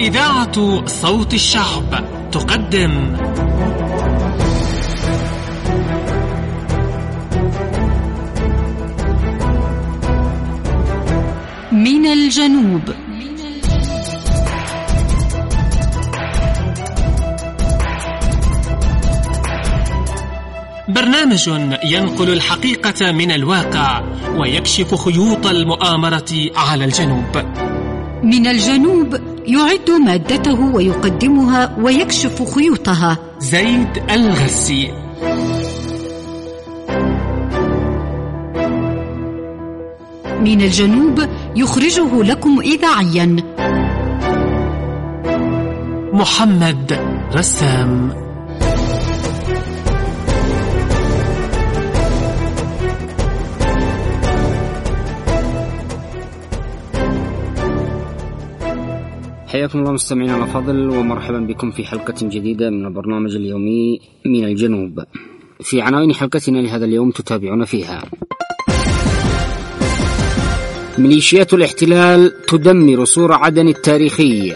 إذاعة صوت الشعب تقدم من الجنوب. برنامج ينقل الحقيقة من الواقع ويكشف خيوط المؤامرة على الجنوب. من الجنوب يعد مادته ويقدمها ويكشف خيوطها زيد الغسي. من الجنوب يخرجه لكم إذاعيا محمد رسام. حياكم الله مستمعينا الأفاضل، ومرحبا بكم في حلقة جديدة من البرنامج اليومي من الجنوب. في عناوين حلقتنا لهذا اليوم تتابعون فيها: ميليشيات الاحتلال تدمر سور عدن التاريخي،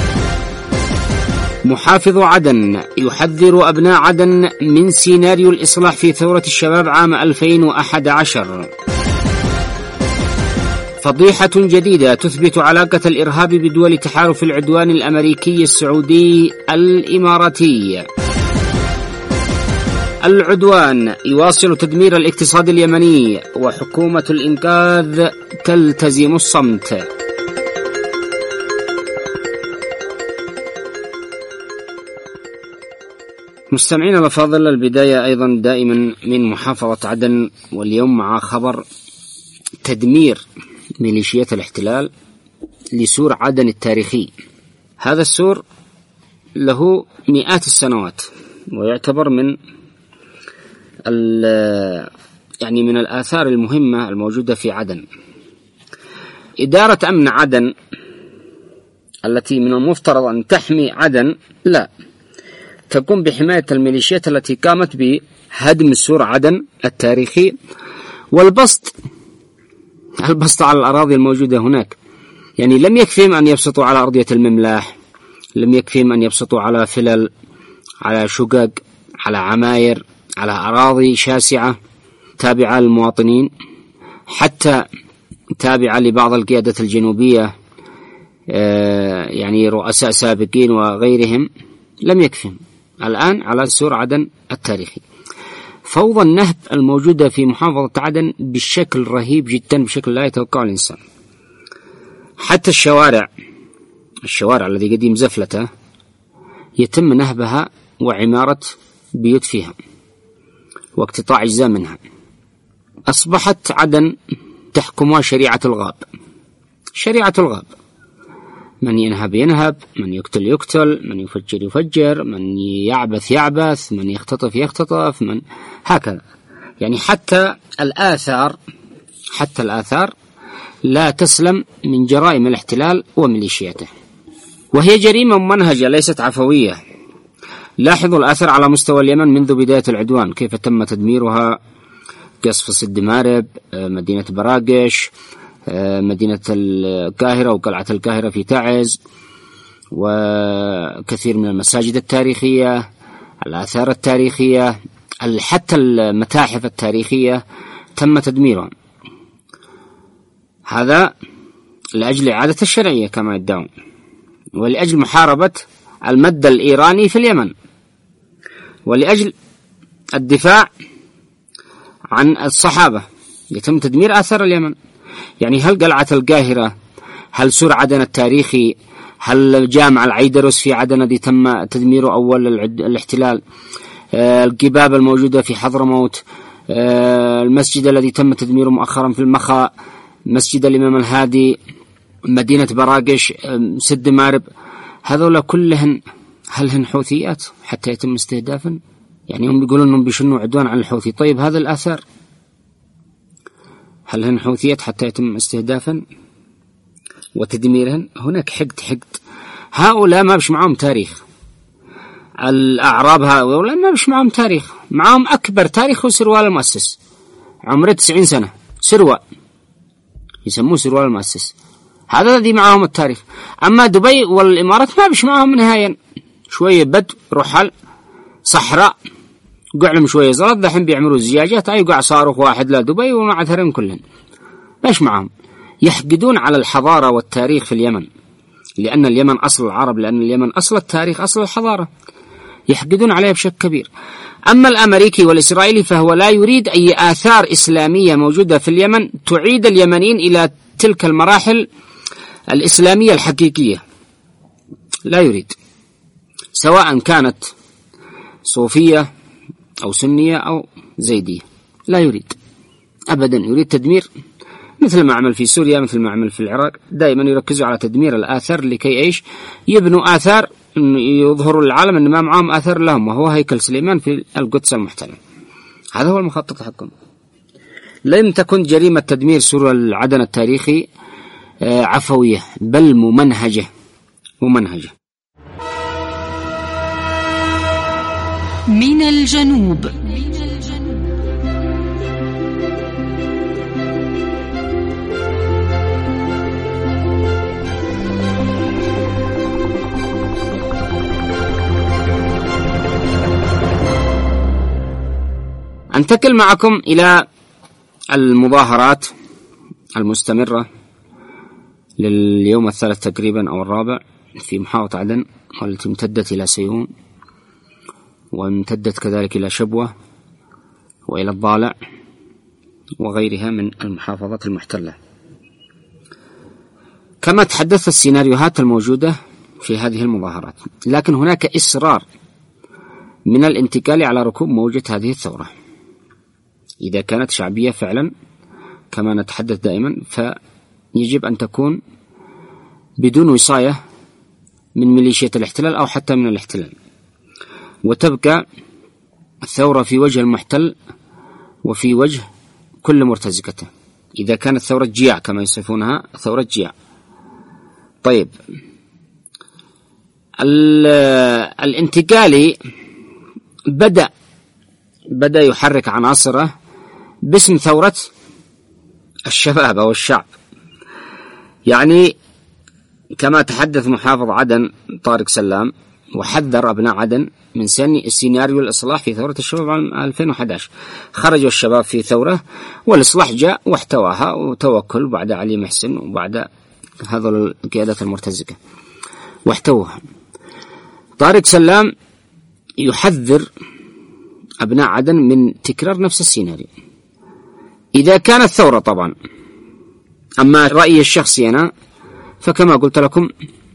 محافظ عدن يحذر أبناء عدن من سيناريو الإصلاح في ثورة الشباب عام 2011، فضيحة جديدة تثبت علاقة الإرهاب بدول تحالف العدوان الأمريكي السعودي الإماراتي، العدوان يواصل تدمير الاقتصاد اليمني وحكومة الإنقاذ تلتزم الصمت. مستمعين الأفاضل، البداية أيضا دائما من محافظة عدن، واليوم مع خبر تدمير ميليشيات الاحتلال لسور عدن التاريخي. هذا السور له مئات السنوات، ويعتبر من من الآثار المهمة الموجودة في عدن. إدارة أمن عدن التي من المفترض أن تحمي عدن لا، تقوم بحماية الميليشيات التي قامت بهدم سور عدن التاريخي والبسط على الأراضي الموجودة هناك. يعني لم يكفيهم أن يبسطوا على أرضية المملاح، لم يكفيهم أن يبسطوا على فلل، على شقق، على عماير، على أراضي شاسعة تابعة للمواطنين، حتى تابعة لبعض القيادة الجنوبية، يعني رؤساء سابقين وغيرهم، لم يكفيهم. الآن على سور عدن التاريخي. فوضى النهب الموجودة في محافظة عدن بشكل رهيب جدا، بشكل لا يتوقعه الإنسان. حتى الشوارع الذي قديم زفلته يتم نهبها وعمارة بيوت فيها واقتطاع أجزاء منها. أصبحت عدن تحكمها شريعة الغاب. شريعة الغاب، من ينهب ينهب، من يقتل يقتل، من يفجر يفجر، من يعبث، من يختطف يختطف، من هكذا. يعني حتى الآثار لا تسلم من جرائم الاحتلال وميليشياته، وهي جريمة ممنهجة ليست عفوية. لاحظوا الآثار على مستوى اليمن منذ بداية العدوان، كيف تم تدميرها: قصف سد مارب، مدينة براقش، مدينة القاهرة وقلعة القاهرة في تعز، وكثير من المساجد التاريخية، الآثار التاريخية، حتى المتاحف التاريخية تم تدميرها. هذا لأجل إعادة الشرعية كما يدعون، ولأجل محاربة المد الإيراني في اليمن، ولأجل الدفاع عن الصحابة. يتم تدمير آثار اليمن. يعني هل قلعة القاهرة، هل سور عدن التاريخي، هل جامع العيدروس في عدن الذي تم تدميره أول الاحتلال، القباب الموجودة في حضرموت، المسجد الذي تم تدميره مؤخرا في المخا، مسجد الإمام الهادي، مدينة براقش، سد مارب، هذولا كلهن هل هن حوثيات حتى يتم استهدافا؟ يعني هم يقولون أنهم بيشنوا عدوان على الحوثي. طيب هذا الآثار هل هن حوثيات حتى يتم استهدافا وتدميرهن؟ هناك حقد. هؤلاء ما بش معهم تاريخ. الأعراب هؤلاء ما بش معهم تاريخ. معهم أكبر تاريخ هو سروال المؤسس، عمره 90 سنة، سروال يسموه سروال المؤسس. هذا الذي معهم التاريخ. أما دبي والإمارات ما بش معهم نهاية، شوية بدو رحل صحراء قعلم شوية زرد، دحين بيعملوا زجاجات قاع صاروخ واحد لدبي ومعثرين كلهم باش معهم. يحقدون على الحضارة والتاريخ في اليمن، لأن اليمن أصل العرب، لأن اليمن أصل التاريخ أصل الحضارة، يحقدون عليها بشكل كبير. أما الأمريكي والإسرائيلي فهو لا يريد أي آثار إسلامية موجودة في اليمن تعيد اليمنيين إلى تلك المراحل الإسلامية الحقيقية، لا يريد، سواء كانت صوفية أو سنية أو زيدية، لا يريد أبدا، يريد تدمير، مثل ما عمل في سوريا، مثل ما عمل في العراق. دائما يركزوا على تدمير الآثار لكي إيش؟ يبنوا آثار يظهروا للعالم أن ما معهم آثار لهم، وهو هيكل سليمان في القدس المحتلة. هذا هو المخطط حقهم. لم تكن جريمة تدمير سور العدن التاريخي عفوية، بل ممنهجة. من الجنوب. أنتقل معكم إلى المظاهرات المستمرة لليوم الثالث تقريبا أو الرابع في محافظة عدن، والتي امتدت إلى سيئون، وامتدت كذلك إلى شبوة وإلى الضالع وغيرها من المحافظات المحتلة. كما تحدثت السيناريوهات الموجودة في هذه المظاهرات، لكن هناك إصرار من الانتقال على ركوب موجة هذه الثورة. إذا كانت شعبية فعلا كما نتحدث دائما، فيجب أن تكون بدون وصاية من ميليشيا الاحتلال أو حتى من الاحتلال، وتبقى الثورة في وجه المحتل وفي وجه كل مرتزقته. إذا كانت ثورة جياع كما يصفونها، ثورة جياع. طيب، الانتقالي بدأ يحرك عناصره باسم ثورة الشباب أو الشعب. يعني كما تحدث محافظ عدن طارق سلام وحذر أبناء عدن من سيناريو الإصلاح في ثورة الشباب عام 2011. خرجوا الشباب في ثورة، والإصلاح جاء واحتواها، وتوكل بعد علي محسن وبعد هذا القيادات المرتزقة واحتوها. طارق سلام يحذر أبناء عدن من تكرار نفس السيناريو إذا كانت ثورة طبعا. أما رأيي الشخصي أنا فكما قلت لكم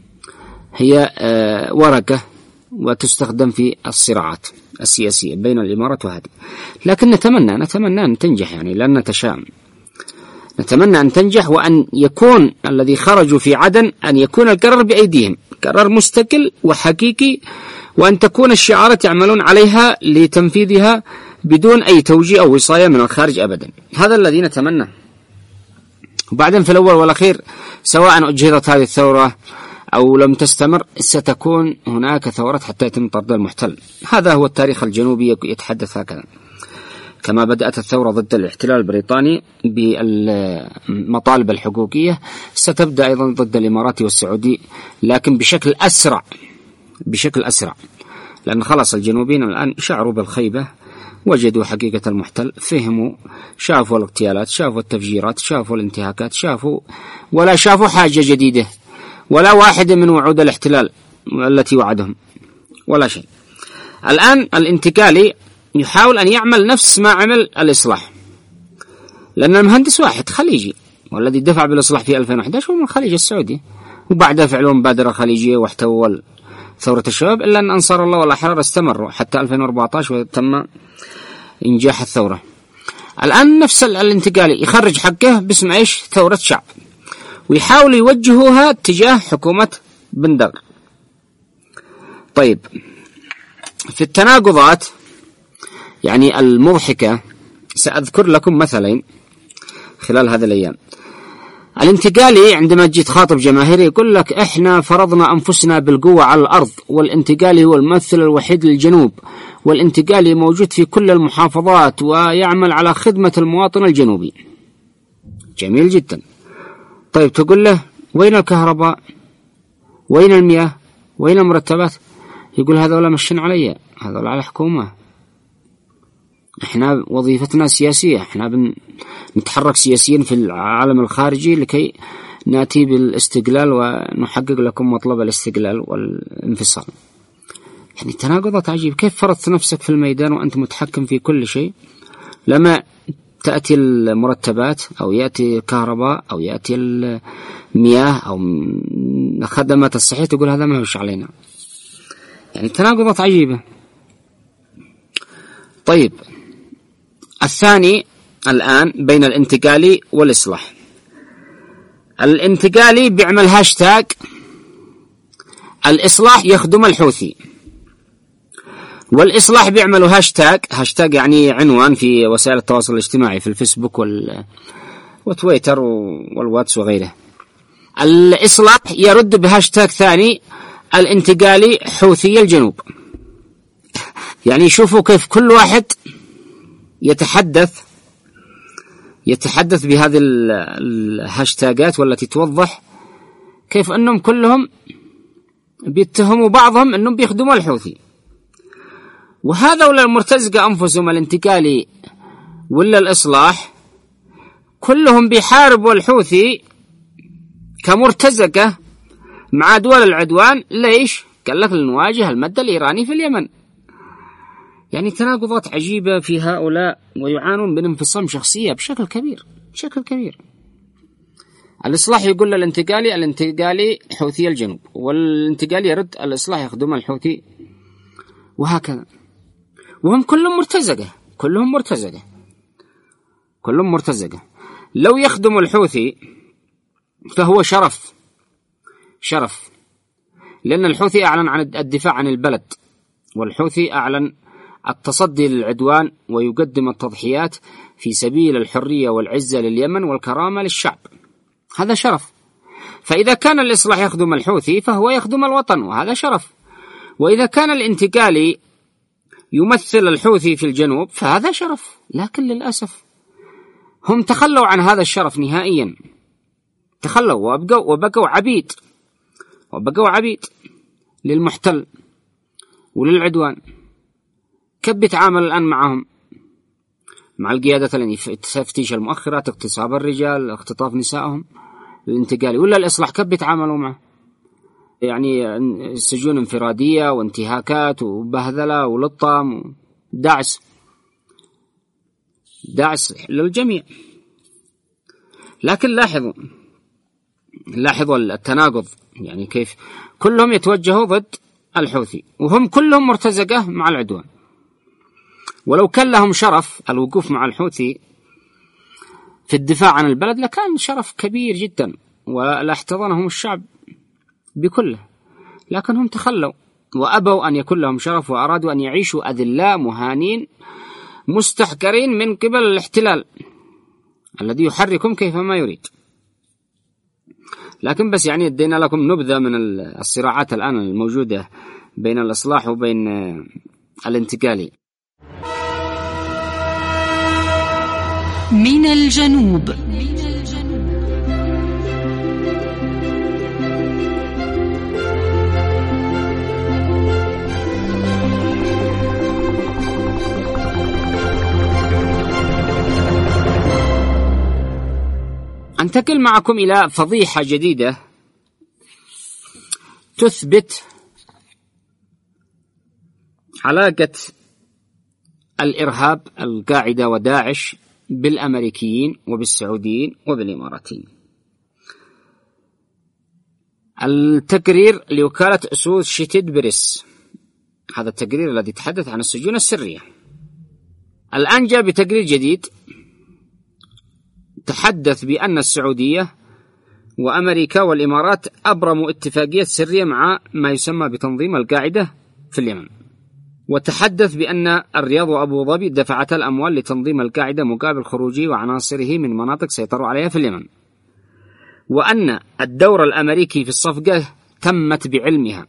هي ورقة وتستخدم في الصراعات السياسية بين الإمارات وهذه، لكن نتمنى أن تنجح، يعني لن نتشائم، نتمنى أن تنجح، وأن يكون الذي خرجوا في عدن أن يكون القرار بأيديهم، قرار مستقل وحقيقي، وأن تكون الشعارات يعملون عليها لتنفيذها بدون أي توجيه أو وصاية من الخارج أبدا. هذا الذي نتمنى. وبعدين في الأول والأخير سواء أجهضت هذه الثورة أو لم تستمر، ستكون هناك ثورات حتى يتم طرد المحتل. هذا هو التاريخ الجنوبي يتحدث هكذا. كما بدأت الثورة ضد الاحتلال البريطاني بالمطالب الحقوقية، ستبدأ أيضا ضد الإماراتي والسعودي، لكن بشكل أسرع، لأن خلاص الجنوبيين الآن شعروا بالخيبة، وجدوا حقيقة المحتل، فهموا، شافوا الاغتيالات، شافوا التفجيرات، شافوا الانتهاكات، ولا شافوا حاجة جديدة، ولا واحد من وعود الاحتلال التي وعدهم، ولا شيء. الآن الانتقالي يحاول أن يعمل نفس ما عمل الإصلاح، لأن المهندس واحد خليجي، والذي دفع بالإصلاح في 2011 هو من الخليج السعودي، وبعدها فعلوا مبادرة خليجية واحتووا ثورة الشباب، إلا أن أنصار الله والأحرار استمروا حتى 2014 وتم إنجاح الثورة. الآن نفس الانتقالي يخرج حقه باسم إيش؟ ثورة شعب، ويحاول يوجهوها تجاه حكومة بندر. طيب، في التناقضات يعني المضحكة سأذكر لكم مثلين خلال هذه الأيام. الانتقالي عندما تجي تخاطب جماهيري يقول لك إحنا فرضنا أنفسنا بالقوة على الأرض، والانتقالي هو الممثل الوحيد للجنوب، والانتقالي موجود في كل المحافظات ويعمل على خدمة المواطن الجنوبي. جميل جدا. طيب، تقول له وين الكهرباء؟ وين المياه؟ وين المرتبات؟ يقول هذولا مشين علي، هذولا على الحكومة، احنا وظيفتنا سياسية، احنا نتحرك سياسيا في العالم الخارجي لكي نأتي بالاستقلال ونحقق لكم مطلب الاستقلال والانفصال. يعني تناقضات عجيبة. كيف فرضت نفسك في الميدان وأنت متحكم في كل شيء؟ لما تأتي المرتبات أو يأتي الكهرباء أو يأتي المياه أو خدمات الصحية تقول هذا ما هوش علينا. يعني تناقضات عجيبة. طيب، الثاني الآن بين الانتقالي والإصلاح. الانتقالي بيعمل هاشتاج، الإصلاح يخدم الحوثي. والإصلاح بيعملوا هاشتاج يعني عنوان في وسائل التواصل الاجتماعي في الفيسبوك وتويتر والواتس وغيره. الإصلاح يرد بهاشتاج ثاني، الانتقالي حوثي الجنوب. يعني شوفوا كيف كل واحد يتحدث بهذه الهاشتاجات والتي توضح كيف أنهم كلهم بيتهموا بعضهم أنهم بيخدموا الحوثي. وهذا ولا المرتزقة أنفسهم، الانتقالي ولا الإصلاح، كلهم بيحاربوا الحوثي كمرتزقة مع دول العدوان. ليش؟ قال لك لنواجه المد الإيراني في اليمن. يعني تناقضات عجيبة في هؤلاء، ويعانون من انفصام شخصية بشكل كبير. الإصلاح يقول الانتقالي حوثي الجنوب، والانتقالي يرد الإصلاح يخدم الحوثي، وهكذا. وهم كلهم مرتزقة. لو يخدم الحوثي فهو شرف، لأن الحوثي أعلن عن الدفاع عن البلد، والحوثي أعلن التصدي للعدوان ويقدم التضحيات في سبيل الحرية والعزة لليمن والكرامة للشعب. هذا شرف. فإذا كان الإصلاح يخدم الحوثي فهو يخدم الوطن، وهذا شرف. وإذا كان الانتقالي يمثل الحوثي في الجنوب فهذا شرف. لكن للأسف هم تخلوا عن هذا الشرف نهائيا، تخلوا وبقوا عبيد للمحتل وللعدوان. كيف بيتعامل الآن معهم؟ مع القيادة تفتيش المؤخرات، اغتصاب الرجال، اختطاف نسائهم. الانتقالي ولا الإصلاح كيف بيتعاملوا معه؟ يعني سجون انفرادية وانتهاكات وبهذلة ولطم ودعس للجميع. لكن لاحظوا التناقض، يعني كيف كلهم يتوجهوا ضد الحوثي وهم كلهم مرتزقة مع العدوان. ولو كان لهم شرف الوقوف مع الحوثي في الدفاع عن البلد لكان شرف كبير جدا ولاحتضنهم الشعب بكله، لكن هم تخلوا وأبوا أن يكون لهم شرف، وأرادوا أن يعيشوا أذلاء مهانين مستحقرين من قبل الاحتلال الذي يحركهم كيفما يريد. لكن بس يعني ادينا لكم نبذة من الصراعات الآن الموجودة بين الإصلاح وبين الانتقالي. من الجنوب. أنتقل معكم إلى فضيحة جديدة تثبت علاقة الإرهاب القاعدة وداعش بالأمريكيين وبالسعوديين وبالإماراتيين. التقرير لوكالة أسوشيتد بريس، هذا التقرير الذي يتحدث عن السجون السرية، الآن جاء بتقرير جديد تحدث بأن السعودية وأمريكا والإمارات أبرموا اتفاقية سرية مع ما يسمى بتنظيم القاعدة في اليمن، وتحدث بأن الرياض وأبو ظبي دفعتا الأموال لتنظيم القاعدة مقابل خروجه وعناصره من مناطق سيطروا عليها في اليمن، وأن الدور الأمريكي في الصفقة تمت بعلمها،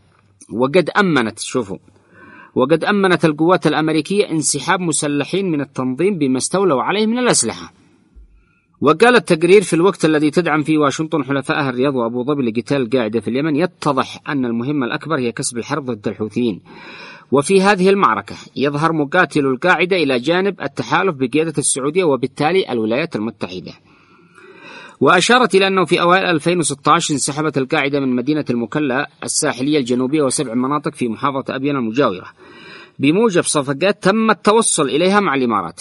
وقد أمنت القوات الأمريكية انسحاب مسلحين من التنظيم بما استولوا عليه من الأسلحة، وقال التقرير: في الوقت الذي تدعم فيه واشنطن حلفائها الرياض وأبو ظبي لقتال القاعدة في اليمن، يتضح أن المهمة الأكبر هي كسب الحرب ضد الحوثيين. وفي هذه المعركة يظهر مقاتل القاعدة إلى جانب التحالف بقيادة السعودية وبالتالي الولايات المتحدة. وأشارت إلى أنه في أوائل 2016 انسحبت القاعدة من مدينة المكلا الساحلية الجنوبية و7 مناطق في محافظة أبين المجاورة بموجب صفقات تم التوصل إليها مع الإمارات.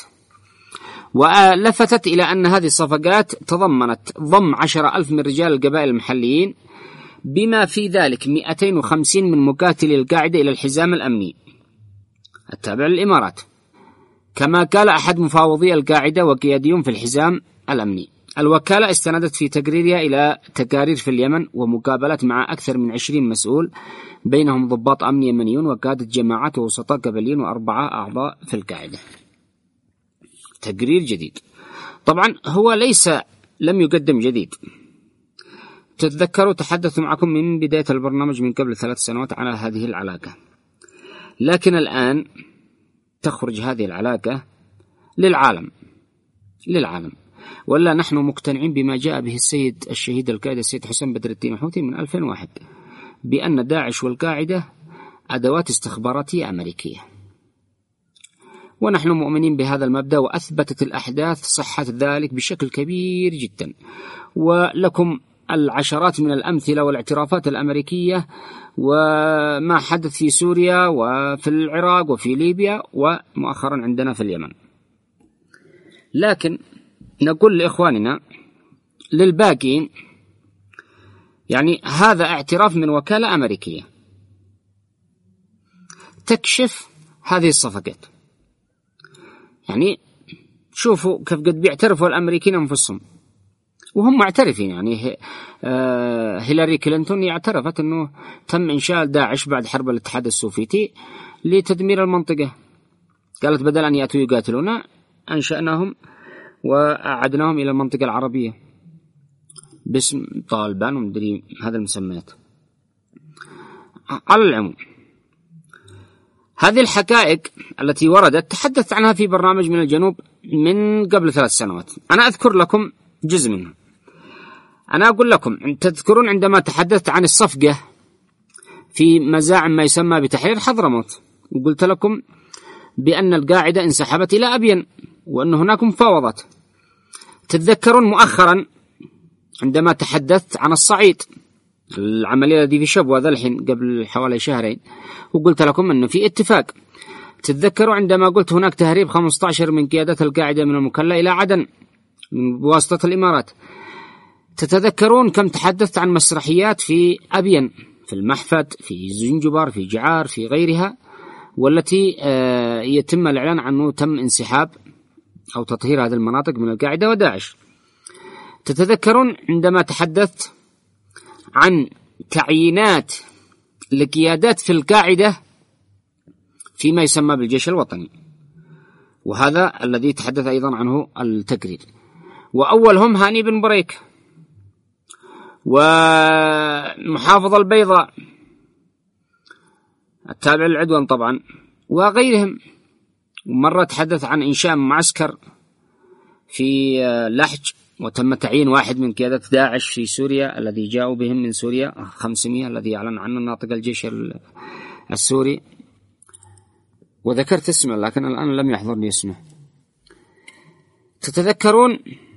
ولفتت إلى أن هذه الصفقات تضمنت ضم 10,000 من رجال القبائل المحليين، بما في ذلك 250 من مقاتلي القاعدة إلى الحزام الأمني التابع للإمارات، كما قال أحد مفاوضي القاعدة وقياديون في الحزام الأمني. الوكالة استندت في تقريرها إلى تقارير في اليمن ومقابلات مع أكثر من 20 مسؤول، بينهم ضباط أمن يمنيون وقادة جماعات ووسطاء قبليين و4 أعضاء في القاعدة. تقرير جديد طبعا هو لم يقدم جديد. تتذكروا تحدثت معكم من بداية البرنامج من قبل 3 سنوات على هذه العلاقة، لكن الآن تخرج هذه العلاقة للعالم، ولا نحن مقتنعين بما جاء به السيد الشهيد القائد السيد حسين بدر الدين الحوثي من 2001 بأن داعش والقاعدة أدوات استخباراتية أمريكية، ونحن مؤمنين بهذا المبدأ، وأثبتت الأحداث صحة ذلك بشكل كبير جدا، ولكم العشرات من الأمثلة والاعترافات الأمريكية وما حدث في سوريا وفي العراق وفي ليبيا ومؤخرا عندنا في اليمن. لكن نقول لإخواننا للباقين يعني هذا اعتراف من وكالة أمريكية تكشف هذه الصفقات. يعني شوفوا كيف قد بيعترفوا الأمريكيين أنفسهم وهم معترفين. يعني هيلاري كلينتون اعترفت أنه تم إنشاء داعش بعد حرب الاتحاد السوفيتي لتدمير المنطقة. قالت بدل أن يأتوا يقاتلونا أنشأناهم وأعدناهم إلى المنطقة العربية باسم طالبان ومدري هذا المسميات. على العموم هذه الحقائق التي وردت تحدثت عنها في برنامج من الجنوب من قبل 3 سنوات. أنا أذكر لكم جزء منها. أنا أقول لكم تذكرون عندما تحدثت عن الصفقة في مزاعم ما يسمى بتحرير حضرموت، وقلت لكم بأن القاعدة انسحبت إلى أبين وأن هناك مفاوضات. تتذكرون مؤخرا عندما تحدثت عن الصعيد العملية التي في شبوة ذا الحين قبل حوالي 2 شهر، وقلت لكم أنه في اتفاق. تتذكروا عندما قلت هناك تهريب 15 من قيادة القاعدة من المكلا إلى عدن بواسطة الإمارات. تتذكرون كم تحدثت عن مسرحيات في أبين، في المحفد، في زنجبار، في جعار، في غيرها، والتي يتم الإعلان عنه تم انسحاب أو تطهير هذه المناطق من القاعدة وداعش. تتذكرون عندما تحدثت عن تعيينات لقيادات في القاعدة فيما يسمى بالجيش الوطني، وهذا الذي تحدث أيضا عنه التقرير، وأولهم هاني بن بريك ومحافظ البيضاء التابع للعدوان طبعا وغيرهم. ومرة تحدث عن إنشاء معسكر في لحج، وتم تعيين واحد من قيادة داعش في سوريا الذي جاءوا بهم من سوريا 500 الذي أعلن عنه ناطق الجيش السوري، وذكرت اسمه لكن الآن لم يحضرني اسمه. تتذكرون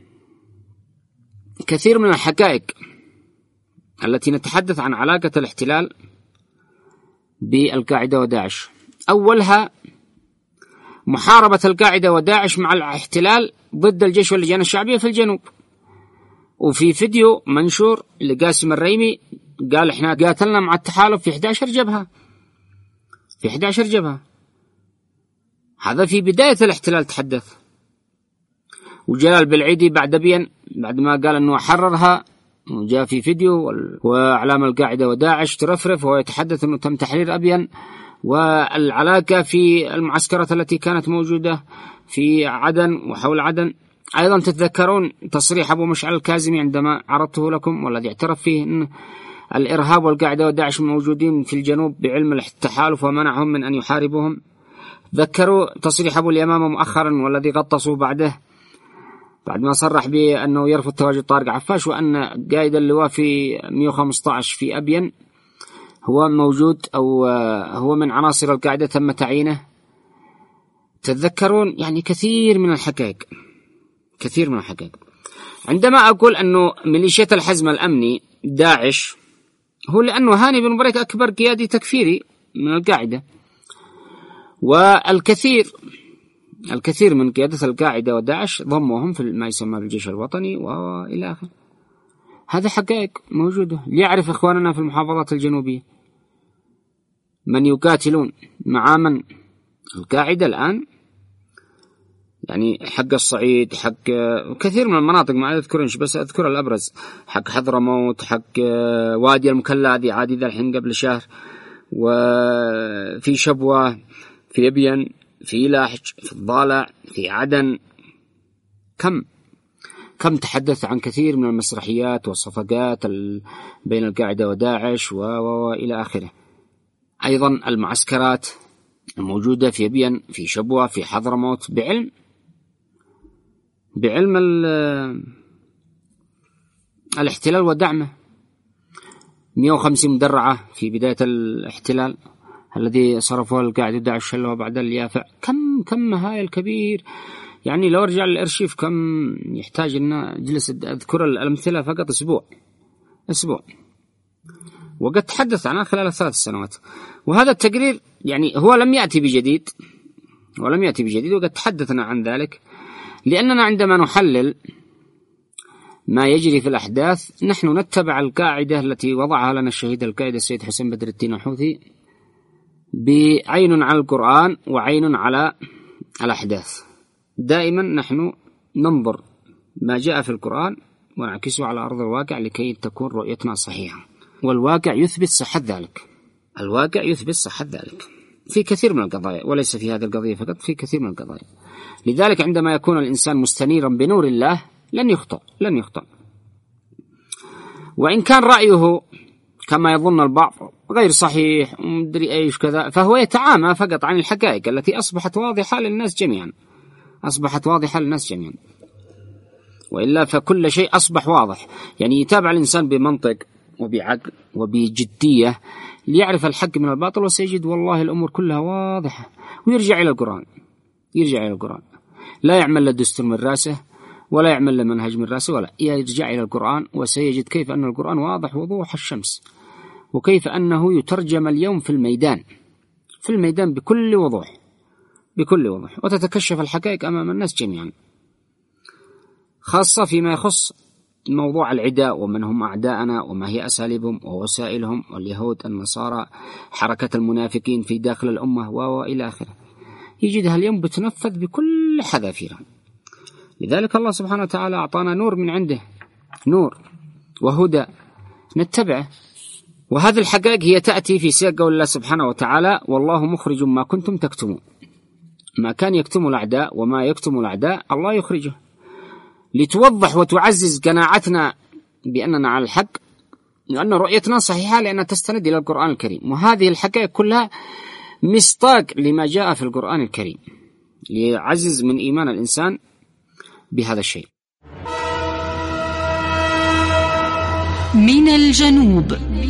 كثير من الحقائق التي نتحدث عن علاقة الاحتلال بالقاعدة وداعش. أولها محاربة القاعدة وداعش مع الاحتلال ضد الجيش واللجان الشعبية في الجنوب. وفي فيديو منشور لقاسم الريمي قال احنا قاتلنا مع التحالف في 11 جبهة، في 11 جبهة. هذا في بداية الاحتلال تحدث. وجلال بالعيدي بعد ما قال انه حررها وجاء في فيديو وأعلام القاعدة وداعش ترفرف وهو يتحدث انه تم تحرير أبين، والعلاقة في المعسكرات التي كانت موجودة في عدن وحول عدن. أيضا تتذكرون تصريح أبو مشعل الكاظمي عندما عرضته لكم والذي اعترف فيه أن الإرهاب والقاعدة وداعش موجودين في الجنوب بعلم التحالف ومنعهم من أن يحاربوهم. ذكروا تصريح أبو اليمامة مؤخرا والذي غطسوا بعده بعد ما صرح بأنه يرفض تواجد طارق عفاش، وأن قائد اللواء في 115 في أبين هو موجود أو هو من عناصر القاعدة تم تعيينه. تتذكرون يعني كثير من الحقائق. عندما أقول أنه ميليشيات الحزم الأمني داعش، هو لأنه هاني بن بريك أكبر قيادي تكفيري من القاعدة، والكثير من قيادة القاعدة وداعش ضموهم في ما يسمى بالجيش الوطني وإلى آخره. هذا حقائق موجودة. ليعرف إخواننا في المحافظات الجنوبية من يقاتلون مع من القاعدة الآن، يعني حق الصعيد، حق كثير من المناطق ما أذكرنش بس أذكر الأبرز، حق حضرموت، حق وادي المكلا هذه عادي ذا الحين قبل شهر، وفي شبوة، في أبين، في لاحج، في الضالع، في عدن. كم تحدث عن كثير من المسرحيات والصفقات بين القاعدة وداعش وإلى آخره. أيضا المعسكرات الموجودة في أبين، في شبوة، في حضرموت، بعلم الاحتلال ودعمه. 150 مدرعة في بداية الاحتلال الذي صرفوها القاعدة وداعش شلوها بعد اليافع. كم هاي كبير. يعني لو ارجع للأرشيف كم يحتاج أن جلس أذكر الأمثلة فقط أسبوع، وقد تحدث عنها خلال 3 سنوات. وهذا التقرير يعني هو لم يأتي بجديد، وقد تحدثنا عن ذلك، لأننا عندما نحلل ما يجري في الأحداث نحن نتبع القاعدة التي وضعها لنا الشهيد القائد السيد حسين بدر الدين الحوثي، بعين على القرآن وعين على الأحداث. دائما نحن ننظر ما جاء في القرآن ونعكسه على أرض الواقع لكي تكون رؤيتنا صحيحة، والواقع يثبت صحة ذلك في كثير من القضايا، وليس في هذه القضية فقط، في كثير من القضايا. لذلك عندما يكون الإنسان مستنيرا بنور الله لن يخطئ. وإن كان رأيه كما يظن البعض غير صحيح ومدري أيش كذا، فهو يتعامى فقط عن الحقائق التي أصبحت واضحة للناس جميعا. وإلا فكل شيء أصبح واضح. يعني يتابع الإنسان بمنطق وبعقل وبجدية ليعرف الحق من الباطل، وسيجد والله الأمور كلها واضحة. ويرجع إلى القرآن، لا يعمل للدستور من راسه ولا يعمل لمنهج من راسه، ولا يرجع إلى القرآن، وسيجد كيف أن القرآن واضح وضوح الشمس، وكيف أنه يترجم اليوم في الميدان بكل وضوح، وتتكشف الحقائق أمام الناس جميعا، خاصة فيما يخص موضوع العداء ومن هم أعداءنا وما هي أساليبهم ووسائلهم، واليهود، النصارى، حركة المنافقين في داخل الأمة وإلى آخره. يجدها اليوم بتنفذ بكل حذافيرها. لذلك الله سبحانه وتعالى أعطانا نور من عنده، نور وهدى نتبعه. وهذه الحقائق هي تأتي في سياق قول الله سبحانه وتعالى: والله مخرج ما كنتم تكتمون. ما كان يكتم الأعداء وما يكتم الأعداء الله يخرجه، لتوضح وتعزز قناعتنا بأننا على الحق، لأن رؤيتنا صحيحة لأنها تستند إلى القرآن الكريم. وهذه الحقائق كلها مصداق لما جاء في القرآن الكريم، ليعزز من إيمان الإنسان بهذا الشيء. من الجنوب.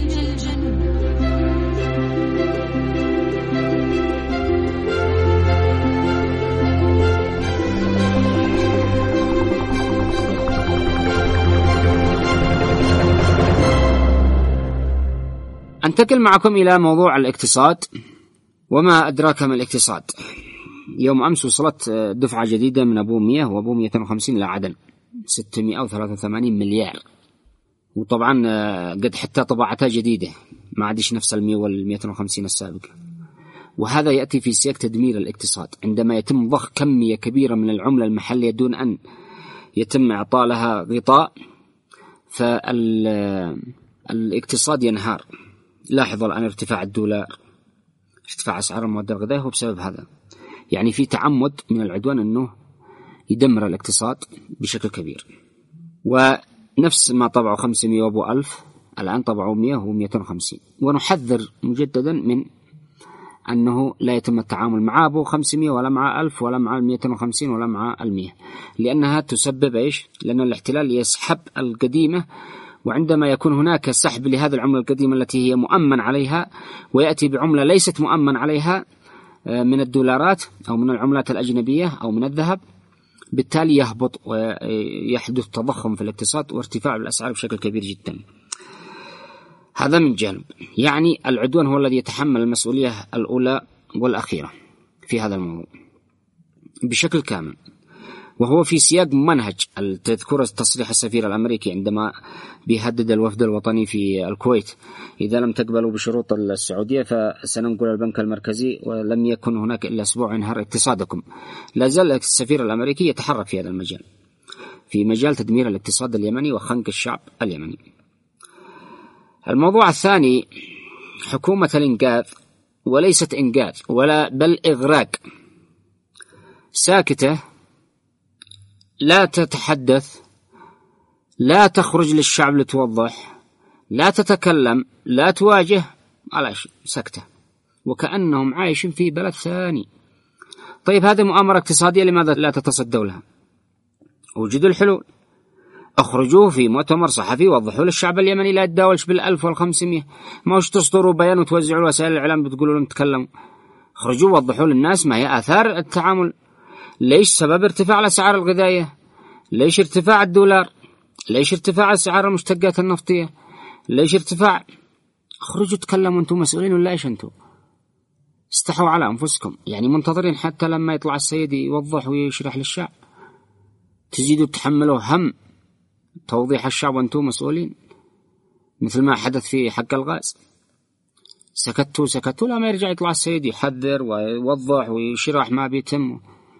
أنتقل معكم إلى موضوع الاقتصاد. وما أدراك ما الاقتصاد. يوم أمس وصلت دفعة جديدة من أبو 100 وأبو 250 إلى عدن، 683 مليار. وطبعا قد حتى طباعتها جديدة، ما عادش نفس 100 وال250 السابقة. وهذا يأتي في سياق تدمير الاقتصاد، عندما يتم ضخ كمية كبيرة من العملة المحلية دون أن يتم إعطاء لها غطاء، فالاقتصاد ينهار. لاحظوا الآن ارتفاع الدولار، ارتفاع أسعار المواد الغذائية، هو بسبب هذا. يعني في تعمد من العدوان أنه يدمر الاقتصاد بشكل كبير. ونفس ما طبعوا 500 وأبو 1000 الآن طبعوا 100 و250. ونحذر مجددا من أنه لا يتم التعامل مع أبو 500 ولا مع 1000 ولا مع 250 ولا مع 100، لأنها تسبب إيش؟ لأن الاحتلال يسحب القديمة، وعندما يكون هناك سحب لهذه العملة القديمة التي هي مؤمن عليها ويأتي بعملة ليست مؤمن عليها من الدولارات أو من العملات الأجنبية أو من الذهب، بالتالي يهبط ويحدث تضخم في الاقتصاد وارتفاع الأسعار بشكل كبير جدا. هذا من جانب. يعني العدوان هو الذي يتحمل المسؤولية الأولى والأخيرة في هذا الموضوع بشكل كامل، وهو في سياق منهج تذكر تصريح السفير الأمريكي عندما بيهدد الوفد الوطني في الكويت: إذا لم تقبلوا بشروط السعودية فسننقل البنك المركزي ولم يكن هناك إلا أسبوع ينهار اقتصادكم. لا زال السفير الأمريكي يتحرك في هذا المجال، في مجال تدمير الاقتصاد اليمني وخنق الشعب اليمني. الموضوع الثاني حكومة الإنقاذ، وليست إنقاذ ولا بل إغراق، ساكتة، لا تتحدث، لا تخرج للشعب لتوضح، لا تتكلم، لا تواجه، على شيء، سكتة، وكأنهم عايشين في بلد ثاني. طيب هذه مؤامرة اقتصادية، لماذا لا تتصدوا لها؟ وجدوا الحلول، اخرجوه في مؤتمر صحفي وضحوا للشعب اليمني، لا يتداولش بال1000 وال500، ما وش تصدروا بيان وتوزعوا وسائل الإعلام بتقولوا لهم تكلموا. اخرجوا وضحوا للناس ما هي آثار التعامل، ليش سبب ارتفاع الأسعار الغذائية، ليش ارتفاع الدولار، ليش ارتفاع أسعار المشتقات النفطية، ليش ارتفاع. اخرجوا تكلموا، انتم مسؤولين ولا ايش؟ انتم استحوا على أنفسكم، يعني منتظرين حتى لما يطلع السيد يوضح ويشرح للشعب، تزيدوا تحملوا هم توضيح الشعب وانتم مسؤولين، مثل ما حدث في حق الغاز. سكتوا لما يرجع يطلع السيد يحذر ويوضح ويشرح ما بيتم.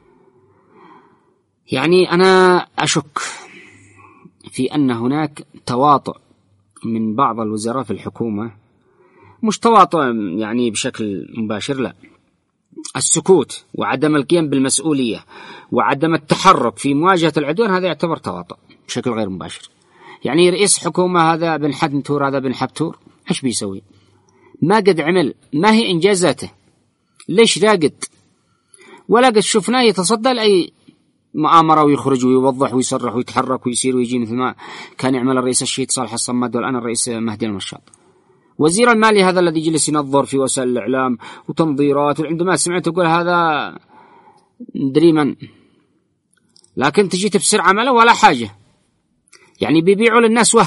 يعني أنا أشك في أن هناك تواطؤ من بعض الوزراء في الحكومة، مش تواطؤ يعني بشكل مباشر، لا، السكوت وعدم القيام بالمسؤولية وعدم التحرك في مواجهة العدوان، هذا يعتبر تواطؤ بشكل غير مباشر. يعني رئيس حكومة هذا بن حدنتور، هذا بن حبتور، ايش بيسوي؟ ما قد عمل، ما هي إنجازاته؟ ليش راقد؟ ولا قد شفناه يتصدى لأي مؤامرة ويخرج ويوضح ويصرح ويتحرك ويسير ويجي، مثل ما كان يعمل الرئيس الشهيد صالح الصماد والآن الرئيس مهدي المشاط. وزير المالي هذا الذي جلس ينظر في وسائل الإعلام وتنظيرات، وعندما سمعت يقول هذا ندري من، لكن تجي تفسر عمله ولا حاجة، يعني بيبيعوا للناس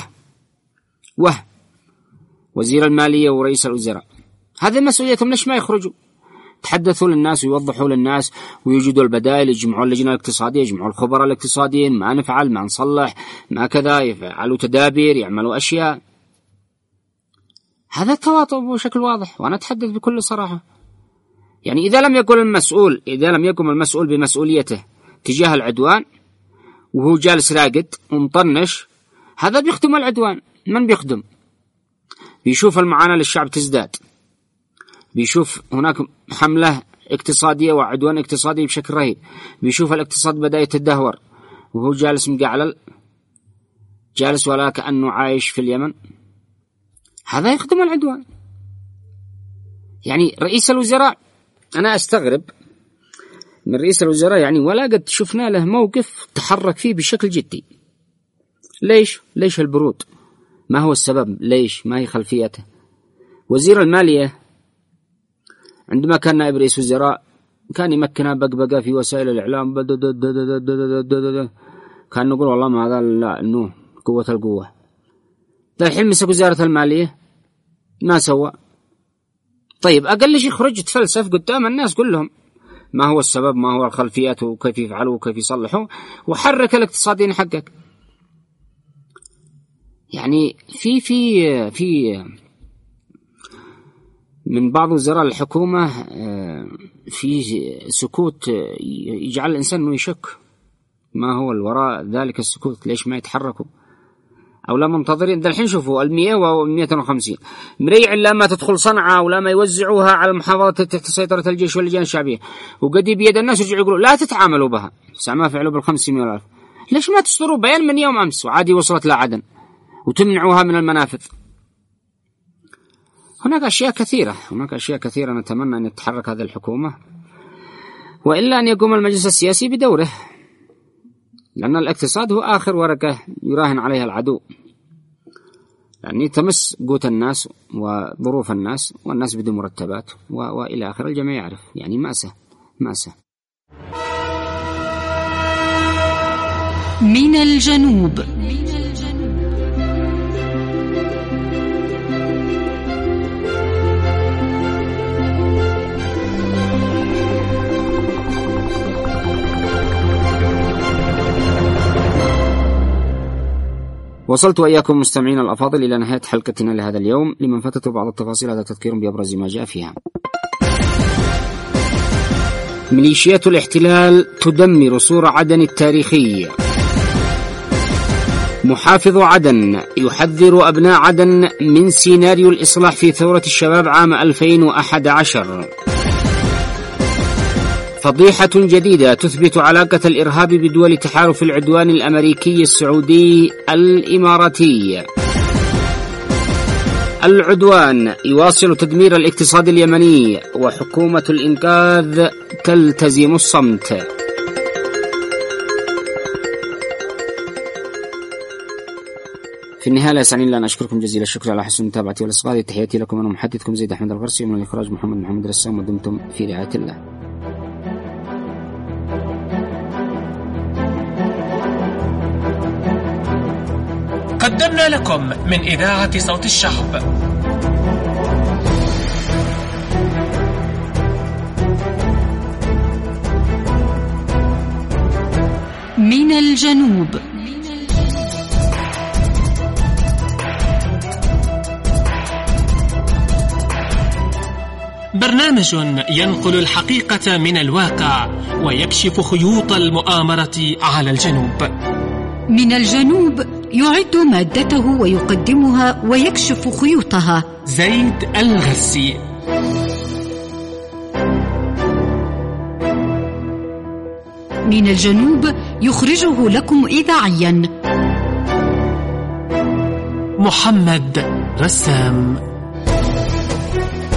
وزير المالية ورئيس الوزراء هذه مسؤوليتهم، ليش ما يخرجوا تحدثوا للناس ويوضحوا للناس ويوجدوا البدائل، يجمعوا اللجنة الاقتصادية، يجمعوا الخبراء الاقتصاديين، ما نفعل، ما نصلح، ما كذا، يفعلوا تدابير، يعملوا أشياء. هذا التواطؤ بشكل واضح، وأنا أتحدث بكل صراحة. يعني إذا لم يقم المسؤول بمسؤوليته تجاه العدوان وهو جالس راقد ومطنش، هذا بيخدم العدوان. من بيخدم؟ بيشوف المعاناة للشعب تزداد، بيشوف هناك حملة اقتصادية وعدوان اقتصادي بشكل رهيب، بيشوف الاقتصاد بدأ يتدهور وهو جالس مقعلل، جالس ولا كأنه عايش في اليمن. هذا يخدم العدوان. يعني رئيس الوزراء، أنا أستغرب من رئيس الوزراء، يعني ولا قد شفنا له موقف تحرك فيه بشكل جدي. ليش البرود؟ ما هو السبب؟ ليش؟ ما هي خلفيته؟ وزير المالية عندما كان نائب رئيس وزراء كان يمكنها بقبقة في وسائل الإعلام، كان نقول والله ما هذا، لا، إنه قوة القوة. الحين مسك وزارة المالية ما سوى. طيب أقل شيء يخرج يتفلسف قدام الناس كلهم ما هو السبب، ما هو الخلفيات، وكيف يفعلوا وكيف يصلحوا، وحرك الاقتصاديين حقك. يعني في من بعض وزراء الحكومة في سكوت يجعل الإنسان إنه يشك ما هو الوراء ذلك السكوت، ليش ما يتحركوا؟ أو لا منتظرين. ده الحين شوفوا 100 و150 مريع إلا ما تدخل صنعاء ولا ما يوزعوها على المحافظات تحت سيطرة الجيش واللجان الشعبية، وقد بيد الناس يرجعوا يقولوا لا تتعاملوا بها، ما فعلوا بال500 والألف. ليش ما تصدروا بيان من يوم أمس وعادي وصلت لا عدن وتمنعوها من المنافذ؟ هناك أشياء كثيرة نتمنى أن تتحرك هذه الحكومة، وإلا أن يقوم المجلس السياسي بدوره، لأن الاقتصاد هو آخر ورقة يراهن عليها العدو، يعني تمس قوت الناس وظروف الناس، والناس بدون مرتبات وإلى آخر. الجميع يعرف يعني مأساة. من الجنوب. وصلت وإياكم مستمعين الأفاضل إلى نهاية حلقتنا لهذا اليوم. لمن فاتته بعض التفاصيل هذا تذكير بأبرز ما جاء فيها. ميليشيات الاحتلال تدمر سور عدن التاريخي. محافظ عدن يحذر أبناء عدن من سيناريو الإصلاح في ثورة الشباب عام 2011. فضيحة جديدة تثبت علاقة الإرهاب بدول تحالف العدوان الأمريكي السعودي الإماراتي. العدوان يواصل تدمير الاقتصاد اليمني، وحكومة الإنقاذ تلتزم الصمت. في النهاية لا يسعني إلا أن أشكركم جزيل الشكر على حسن متابعتي والإصغاء. تحياتي لكم أنا محدثكم زيد أحمد الغرسي، ومن الإخراج محمد رسام، ودمتم في رعاية الله. قدمنا لكم من إذاعة صوت الشعب من الجنوب. برنامج ينقل الحقيقة من الواقع ويكشف خيوط المؤامرة على الجنوب. من الجنوب يعد مادته ويقدمها ويكشف خيوطها زيد الغرسي. من الجنوب يخرجه لكم إذاعيا محمد رسام.